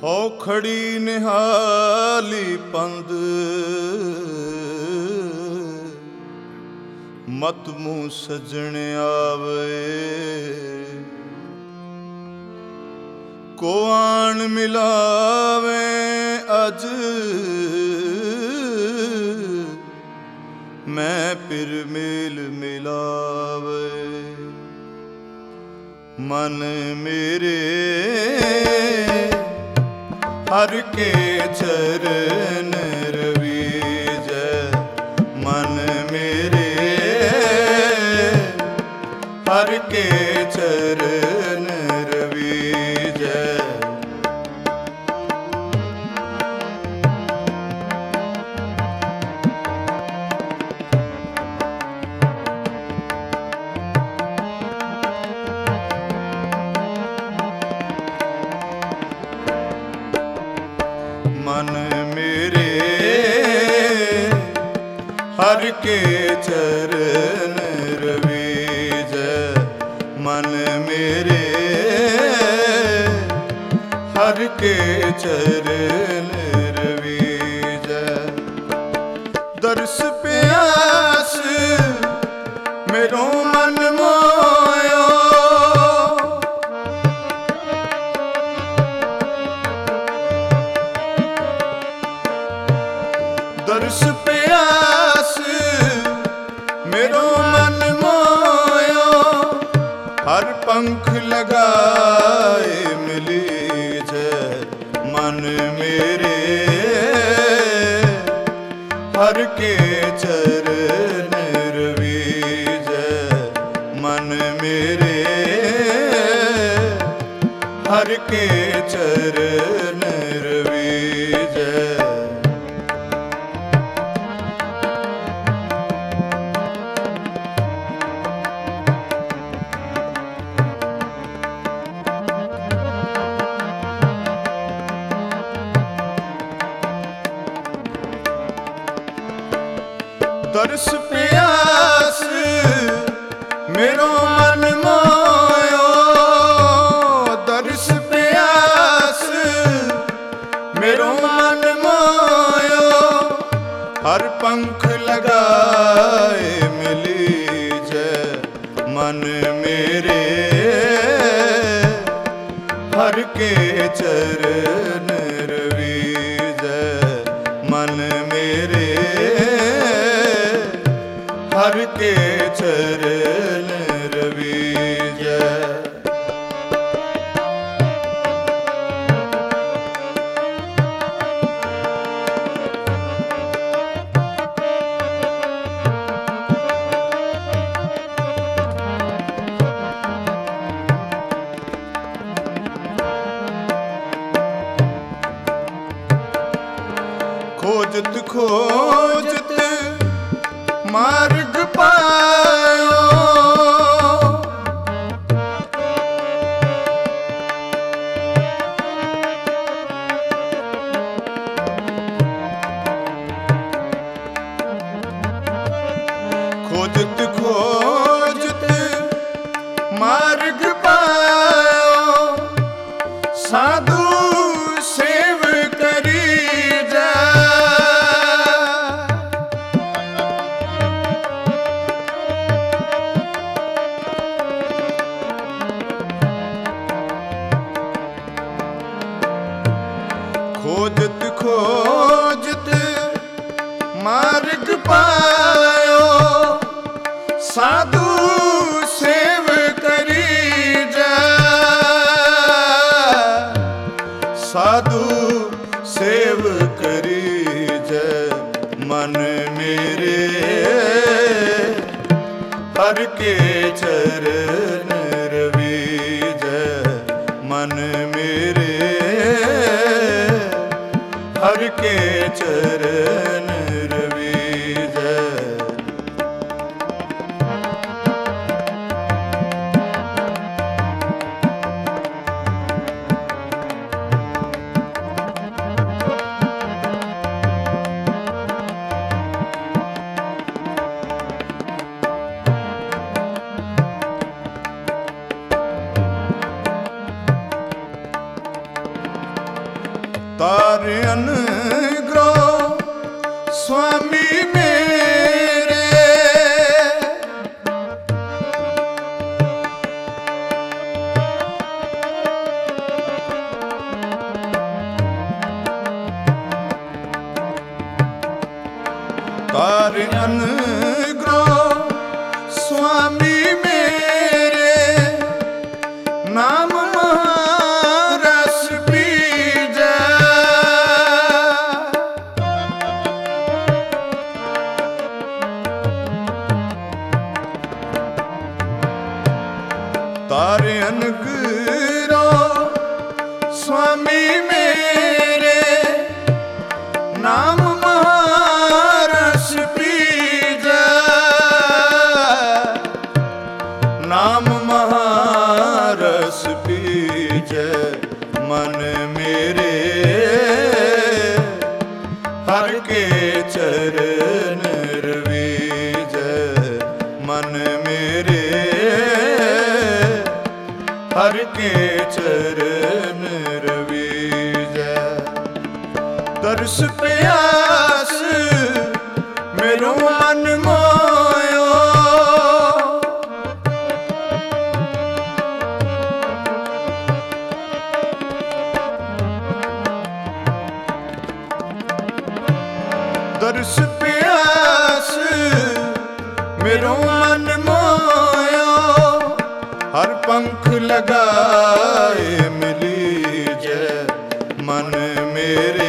ਹੋ ਖੜੀ ਨਿਹਾਲੀ ਪੰਦ ਮਤ ਮੂੰਹ ਸਜਣ ਆਵੇ ਕੋ ਆਣ ਮਿਲਾਵੇ ਅਜ ਮੈਂ ਫਿਰ ਮੇਲ ਮਿਲਾਵੇ ਮਨ ਮੇਰੇ ਹਰ ਕੇ ਚਰਨ ਰਵੀਜੈ ਮਨ ਮੇਰੇ ਹਰ ਕੇ ਚਰਨ ਰਵੀਜੈ ਮਨ ਮੇਰੇ ਹਰ ਕੇ ਚਰਨ ਰਵੀਜੈ ਮਨ ਮੇਰੇ ਹਰ ਕੇ ਚਰਨ ਰਵੀਜੈ ਦਰਸ ਪਿਆਸ ਮੇਰੋ ਮਨ ਮੋਇਓ ਦਰਸ ਪਿਆਸ ਮੇਰੋ ਮਨ ਮੋਇਓ ਹਰ ਪੰਖ ਲਗਾਏ ਮਿਲੀ ਜੈ ਮਨ ਮੇਰੇ ਹਰ ਕੇ ਚਰਨ ਰਵੀਜੈ ਮਨ ਮੇਰੇ ਹਰ ਕੇ ਚਰਨ ਰਵੀਜੈ ਦਰਸ ਪਿਆਸ ਮੇਰੋ ਮਨ ਮੋਇਓ ਦਰਸ ਪਿਆਸ ਮੇਰੋ ਮਨ ਮੋਇਓ ਹਰ ਪੰਖ ਲਗਾਏ ਮਿਲੀ ਜੈ ਮਨ ਮੇਰੇ ਹਰ ਕੇ ਚਰਨ ਰਵੀਜੈ ਮਨ ਮੇਰੇ ਹਰ ਕੇ ਚਰਨ ਰਵੀਜੈ ਖੋਜਤ ਖੋਜਤ ਮਾਰਗ ਪਾਇਓ ਖੋਜਤ ਖੋਜਤ ਮਾਰਗ ਪਾਇਓ ਸਾਧੂ ਸੇਵ ਕਰੀ ਜਾ ਖੋਜਤ ਖੋਜਤ ਮਾਰਗ ਪਾਇਓ ਸਾਧੂ ਸੇਵ ਕਰੀ ਜਾ ਸਾਧੂ ਸੇਵ ਕਰੀ ਜੈ ਮਨ ਮੇਰੇ ਹਰ ਕੇ ਚਰਨ ਰਵੀਜੈ ਮਨ ਮੇਰੇ ਹਰ ਕੇ ਚਰਨ ਰਵੀਜੈ तारे अनकरो स्वामी मेरे, नाम महारस पीजै, नाम महारस पीजै मन मेरे, हर के चरण रवीजै मन मेरे, हर के चरण रवीजै। दर्श प्यास मेरो मन मोयो, दर्श प्यास मेरो मन मोयो, हर पंख लगाए मिली जय मन मेरे,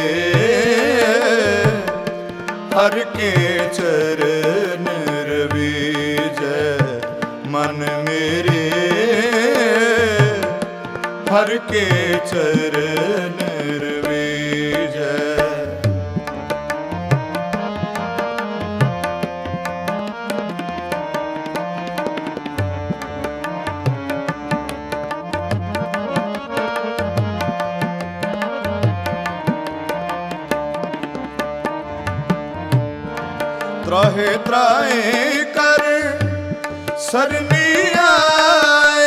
हर के चरण रवीजै मन मेरे, हर के चरण रवीजै। त्राहे त्राहे कर सरनी आए,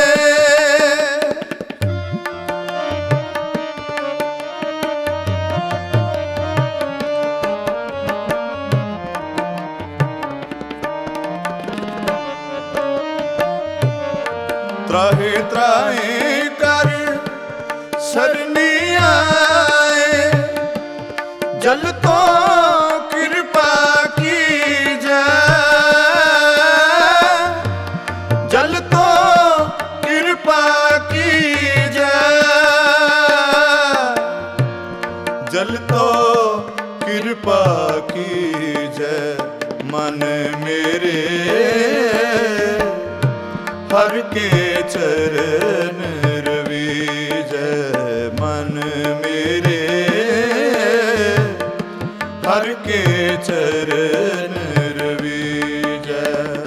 त्राहे त्राहे कर सरनी आए, जल तो कृपा कीजै, जल तो कृपा कीजै, जल तो कृपा कीजै मन मेरे, हर के चरण रवीजै मन मेरे, हर के चरण रवीजै।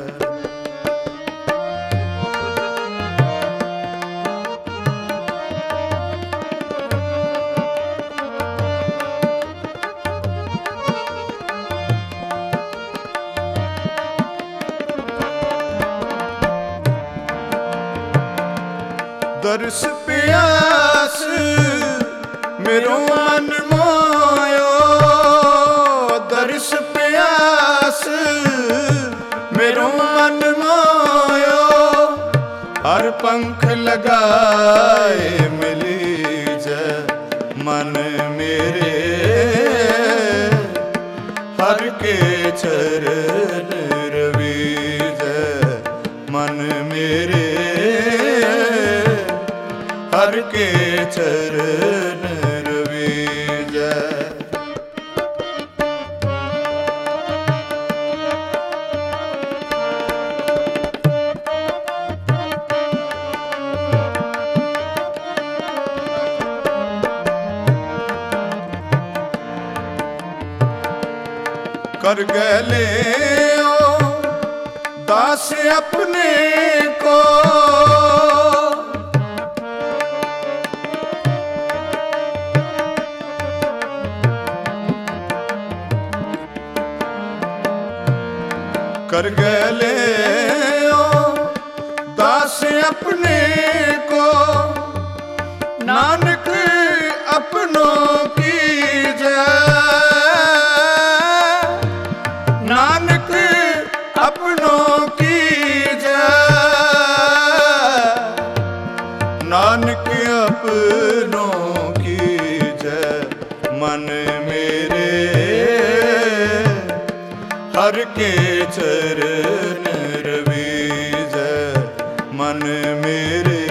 दर्श प्यास मेरो मन मोयो, दर्श प्यास मेरो मन मोयो, हर पंख लगाए मिली जै मन मेरे, हर के चरण रवीजै मन मेरे, हर के चरण रवीजै। कर गले ओ दास अपने को, कर गले ओ दास अपने को, नानक अपनों की जय, नानक अपनों की जय, नानक अपनों की जय मन मेरे, हर के चरण रवीजै मन मेरे,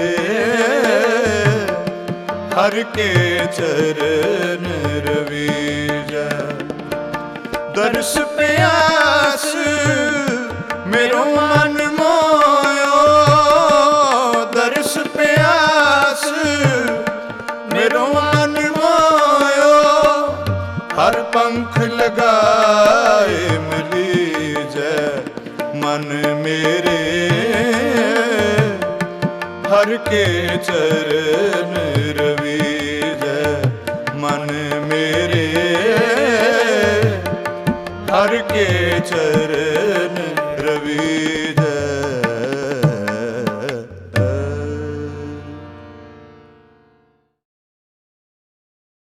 हर के चरण रवीजै। दर्श प्यास मेरो मन मोयो, पंख लगाए मलीजै मन मेरे हर के चरण रवीजै मन मेरे हर के चरण रवीजै।